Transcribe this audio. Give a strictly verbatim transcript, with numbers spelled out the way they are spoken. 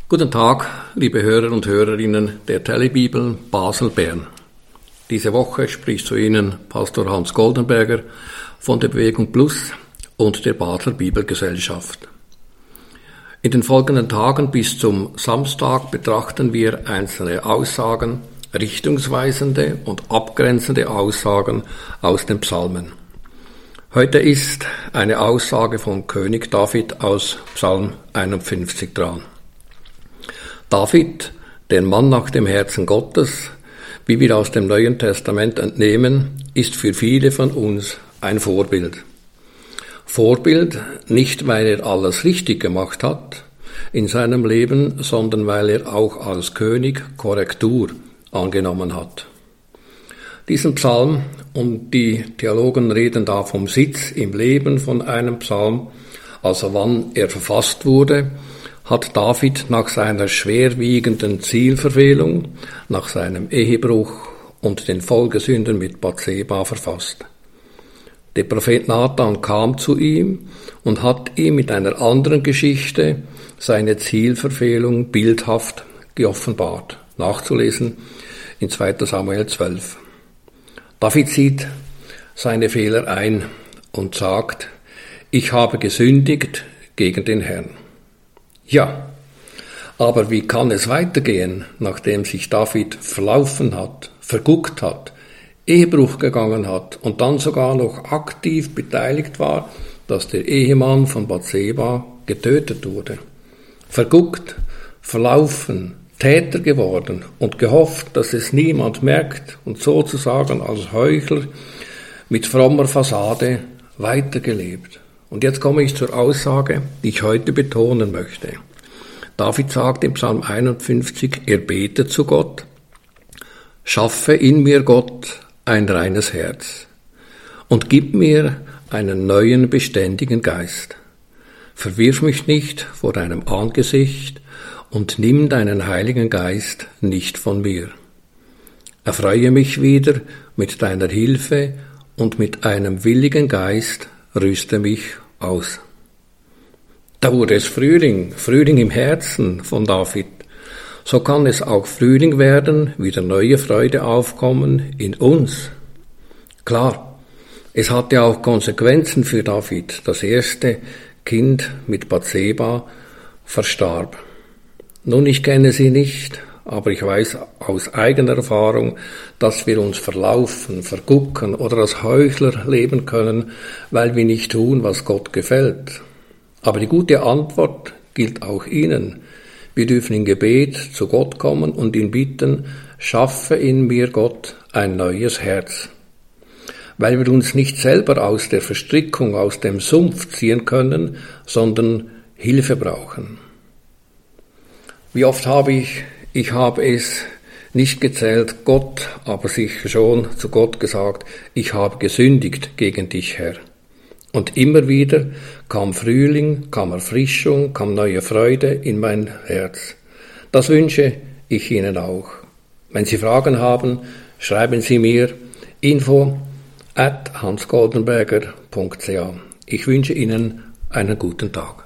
Guten Tag, liebe Hörer und Hörerinnen der Telebibel Basel-Bern. Diese Woche spricht zu Ihnen Pastor Hans Goldenberger von der Bewegung Plus und der Basler Bibelgesellschaft. In den folgenden Tagen bis zum Samstag betrachten wir einzelne Aussagen, richtungsweisende und abgrenzende Aussagen aus den Psalmen. Heute ist eine Aussage von König David aus Psalm einundfünfzig dran. David, der Mann nach dem Herzen Gottes, wie wir aus dem Neuen Testament entnehmen, ist für viele von uns ein Vorbild. Vorbild nicht, weil er alles richtig gemacht hat in seinem Leben, sondern weil er auch als König Korrektur angenommen hat. Diesen Psalm, und die Theologen reden da vom Sitz im Leben von einem Psalm, also wann er verfasst wurde, hat David nach seiner schwerwiegenden Zielverfehlung, nach seinem Ehebruch und den Folgesünden mit Bathseba verfasst. Der Prophet Nathan kam zu ihm und hat ihm mit einer anderen Geschichte seine Zielverfehlung bildhaft geoffenbart. Nachzulesen in zweiter Samuel zwölf. David sieht seine Fehler ein und sagt: Ich habe gesündigt gegen den Herrn. Ja, aber wie kann es weitergehen, nachdem sich David verlaufen hat, verguckt hat, Ehebruch gegangen hat und dann sogar noch aktiv beteiligt war, dass der Ehemann von Bathseba getötet wurde? Verguckt, verlaufen, Täter geworden und gehofft, dass es niemand merkt und sozusagen als Heuchler mit frommer Fassade weitergelebt. Und jetzt komme ich zur Aussage, die ich heute betonen möchte. David sagt im Psalm einundfünfzig, er betet zu Gott: Schaffe in mir, Gott, ein reines Herz und gib mir einen neuen, beständigen Geist. Verwirf mich nicht vor deinem Angesicht und nimm deinen Heiligen Geist nicht von mir. Erfreue mich wieder mit deiner Hilfe und mit einem willigen Geist rüste mich aus. Da wurde es Frühling, Frühling im Herzen von David. So kann es auch Frühling werden, wieder neue Freude aufkommen in uns. Klar, es hatte auch Konsequenzen für David. Das erste Kind mit Bathseba verstarb. Nun, ich kenne sie nicht, aber ich weiß aus eigener Erfahrung, dass wir uns verlaufen, vergucken oder als Heuchler leben können, weil wir nicht tun, was Gott gefällt. Aber die gute Antwort gilt auch Ihnen. Wir dürfen in Gebet zu Gott kommen und ihn bitten: Schaffe in mir, Gott, ein neues Herz. Weil wir uns nicht selber aus der Verstrickung, aus dem Sumpf ziehen können, sondern Hilfe brauchen. Wie oft habe ich Ich habe es nicht gezählt, Gott aber sicher schon zu Gott gesagt: Ich habe gesündigt gegen dich, Herr. Und immer wieder kam Frühling, kam Erfrischung, kam neue Freude in mein Herz. Das wünsche ich Ihnen auch. Wenn Sie Fragen haben, schreiben Sie mir info at hans goldenberger punkt c a. Ich wünsche Ihnen einen guten Tag.